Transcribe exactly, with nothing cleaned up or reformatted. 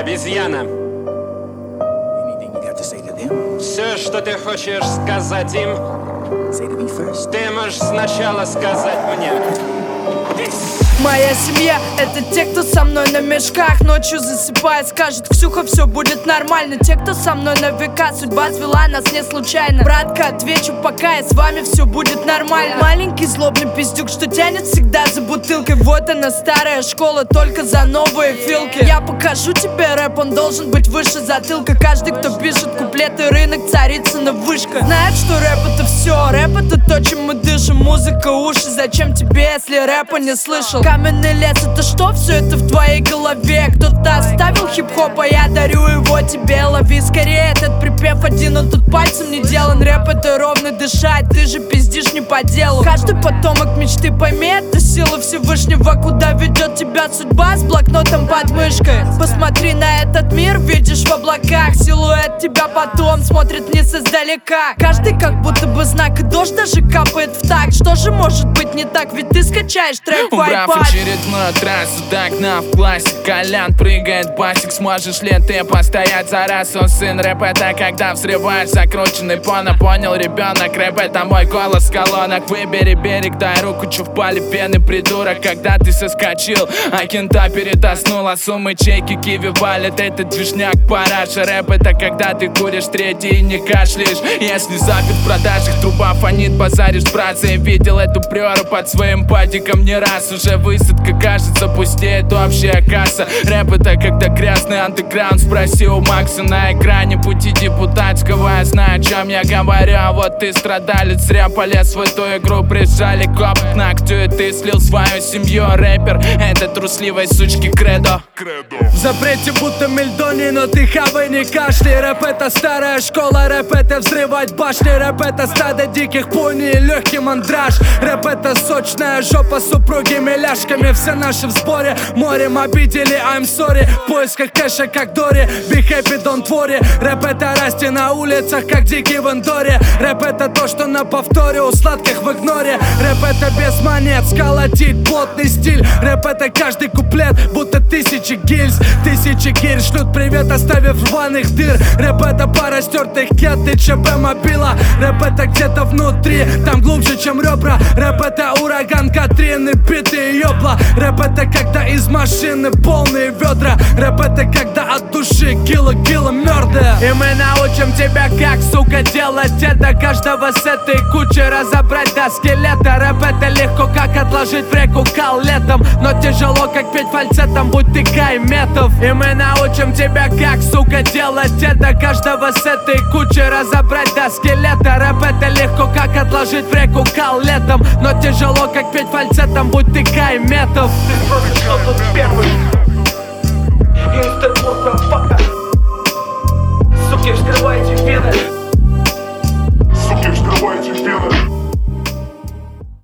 обезьяна. Все, что ты хочешь сказать им, ты можешь сначала сказать мне. Моя семья — это те, кто со мной на мешках. Ночью засыпает, скажет: Ксюха, все будет нормально. Те, кто со мной на века, судьба свела нас не случайно. Братка, отвечу пока, и с вами все будет нормально. Маленький злобный пиздюк, что тянет всегда за бутылкой. Вот она, старая школа, только за новые филки. Я покажу тебе рэп, он должен быть выше затылка. Каждый, кто пишет куплеты, рынок, царицына вышка. Знает, что рэп — это все, рэп — это то, чем мы дышим. Музыка, уши, зачем тебе, если рэпа не слышал? Каменный лес — это что? Все это в твоей голове. Кто-то оставил хип-хоп, а я дарю его тебе. Лови скорее этот припев один, он тут пальцем не делан. Рэп — это ровно дышать, ты же пиздишь не по делу. Каждый потомок мечты, пойми, это сила Всевышнего. Куда ведет тебя судьба, с блокнотом под мышкой. Посмотри на этот мир, видишь в облаках. Силуэт тебя потом смотрит вниз издалека. Каждый как будто бы знак, и дождь даже капает в такт. Что же может быть не так, ведь ты скачаешь трек в iPad. Очередную трассу догнав классик, Колян прыгает басик. Сможешь ли ты постоять за раз? Он сын рэп, это когда взрываешь закрученный поно. Понял, ребенок, рэп — это мой голос в колонок. Выбери берег, дай руку, чё впали пены, придурок. Когда ты соскочил, а кента передоснула. Суммы, чеки, киви валят, это движняк, параша. Рэп — это когда ты куришь третий и не кашляешь. Если запит в продажах, труба фонит, базаришь, братцы. Я видел эту прёру под своим падиком не раз. Уже высадка, кажется, пустеет общая касса. Рэп — это когда грязный андеграунд. Спроси у Макса на экране пути депутатского. Я знаю, о чем я говорю, а вот ты страдалец. Зря полез в эту игру, прижали коп к ногтю, и ты слил свою семью. Рэпер — это трусливой сучки кредо. В запрете будто мельдони, но ты хавай не кашли. Рэп — это старая школа, рэп — это взрывать башни. Рэп — это стадо диких пони и легкий мандраж. Рэп — это сочная жопа с упругими ляжками. Все наши в сборе, морем обидели, I'm sorry. В поисках кэша, как Дори, be happy, don't worry. Рэп — это расти на улицах, как дикий в Эндоре. Рэп — это то, что на повторе у сладких в игноре. Рэп — это без монет, сколотить плотный стиль. Рэп — это каждый куплет, будто тысячи гильз. Тысячи гирь шлют привет, оставив рваных дыр. Рэп — это пара стертых кет и ЧП мобила. Рэп — это где-то внутри, там глубже, чем ребра. Рэп — это ураган Катрины, битые ёбла. Рэп — это когда из машины полные ведра. Рэп — это когда от души кило-кило мёрда. И мы научим тебя, как, сука, делать это. Каждого с этой кучи разобрать до скелета. Рэп — это легко, как отложить в реку кал летом, но тяжело, как петь фальцетом, будь ты Кайметов. И мы научим тебя, как, сука, делать это. Каждого с этой кучи разобрать до скелета. Рэп — это легко, как отложить в реку кал летом, но тяжело, как петь фальцетом, будь ты Кайметов. Ты спросишь, кто тут первый?